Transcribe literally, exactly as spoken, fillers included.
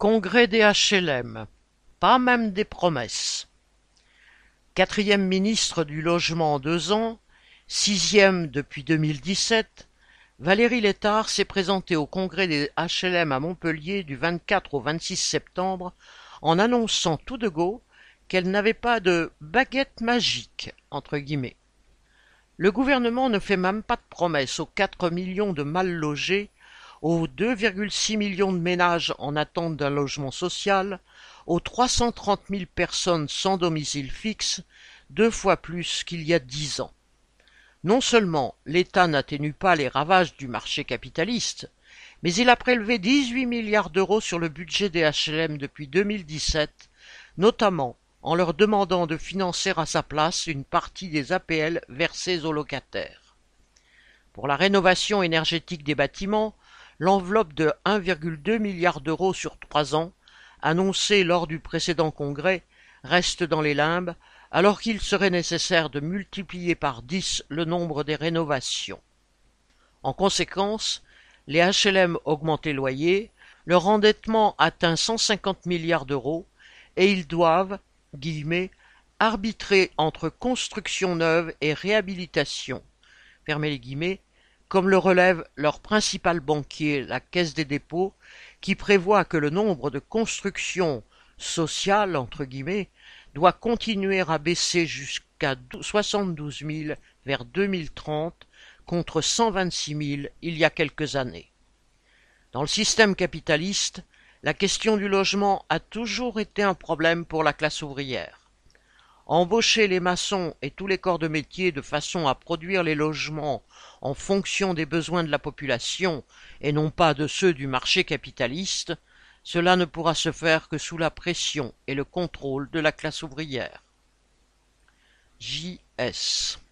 Congrès des H L M, pas même des promesses. Quatrième ministre du Logement en deux ans, sixième depuis deux mille dix-sept, Valérie Létard s'est présentée au Congrès des H L M à Montpellier du vingt-quatre au vingt-six septembre en annonçant tout de go qu'elle n'avait pas de baguette magique, entre guillemets. Le gouvernement ne fait même pas de promesses aux quatre millions de mal logés, aux deux virgule six millions de ménages en attente d'un logement social, aux trois cent trente mille personnes sans domicile fixe, deux fois plus qu'il y a dix ans. Non seulement l'État n'atténue pas les ravages du marché capitaliste, mais il a prélevé dix-huit milliards d'euros sur le budget des H L M depuis deux mille dix-sept, notamment en leur demandant de financer à sa place une partie des A P L versées aux locataires. Pour la rénovation énergétique des bâtiments, l'enveloppe de un virgule deux milliard d'euros sur trois ans, annoncée lors du précédent congrès, reste dans les limbes, alors qu'il serait nécessaire de multiplier par dix le nombre des rénovations. En conséquence, les H L M augmentent les loyers, leur endettement atteint cent cinquante milliards d'euros, et ils doivent, guillemets, arbitrer entre construction neuve et réhabilitation, fermez les guillemets, comme le relève leur principal banquier, la Caisse des dépôts, qui prévoit que le nombre de constructions sociales, entre guillemets, doit continuer à baisser jusqu'à soixante-douze mille vers deux mille trente, contre cent vingt-six mille il y a quelques années. Dans le système capitaliste, la question du logement a toujours été un problème pour la classe ouvrière. Embaucher les maçons et tous les corps de métier de façon à produire les logements en fonction des besoins de la population et non pas de ceux du marché capitaliste, cela ne pourra se faire que sous la pression et le contrôle de la classe ouvrière. J S